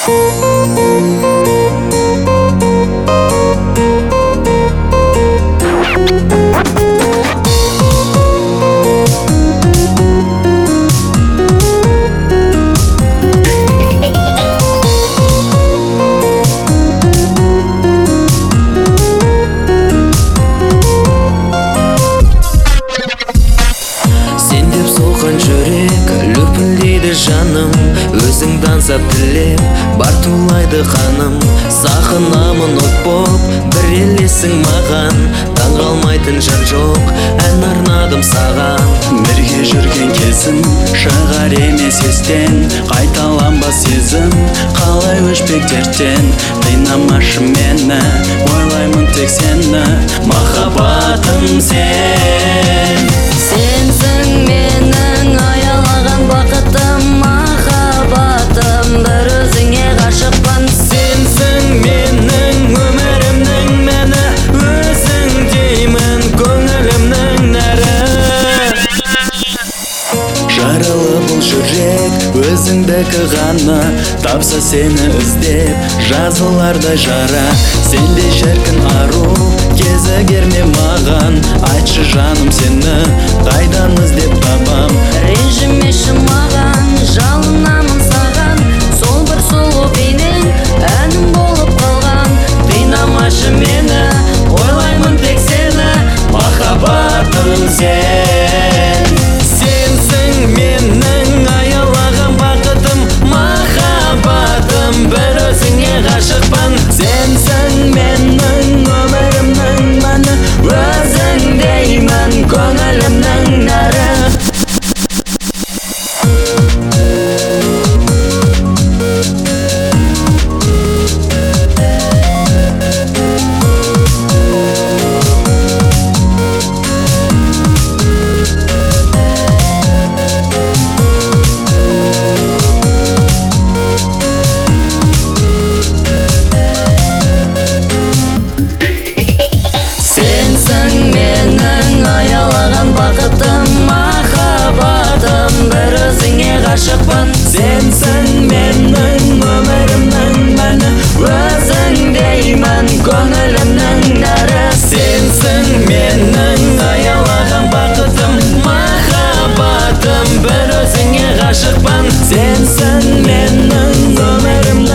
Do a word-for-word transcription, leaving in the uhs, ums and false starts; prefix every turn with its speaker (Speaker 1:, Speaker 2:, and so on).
Speaker 1: жүрек лүпілдейді жаным, өзіңді аңсап тілеп бар тулайды қаным. Сағынамын от боп бір елесің маған, таңғалмайтын жан жоқ, ән арнадым саған.
Speaker 2: Бірге жүрген кезім шығар емес естен, қайталанбас сезім қалай өшпек дерттен. Қинамашы мені, ойлаймын тек сені, махаббатым сен.
Speaker 3: Сенсің менің аялаған бақытым, махаббатым, бір өзіңе ғашықпын.
Speaker 1: Сенсің менің өмірімнің мәні, өзің деймін көңілімнің нәрі.
Speaker 2: Жарылы бұл жүрек өзіңдікі ғана, тапса сені іздеп жазылардай жара. Сенде шіркін ару кезігер ме маған, айтшы жаным сені қайдан іздеп табам.
Speaker 3: Ренжімеші маған, жалынамын саған, сол бір сұлу бейнең әнім болып қалған.
Speaker 1: Қинамашы мені, ойлаймын тек сені, махаббатым сен. Сенсің менің аялаған бақытым, махаббатым, бір өзіңе ғашықпын. Сенсің менің өмірімнің мәні, өзің деймін көңілімнің нәрі.
Speaker 3: Сенсің менің аялаған бақытым, махаббатым, бір өзіңе ғашықпын.
Speaker 1: Сенсің менің өмірімнің мәні, өзің деймін көңілімнің нәрі. Сенсің менің аялаған бақытым, махаббатым, бір өзіңе ғашықпын. Сенсің менің өмірімнің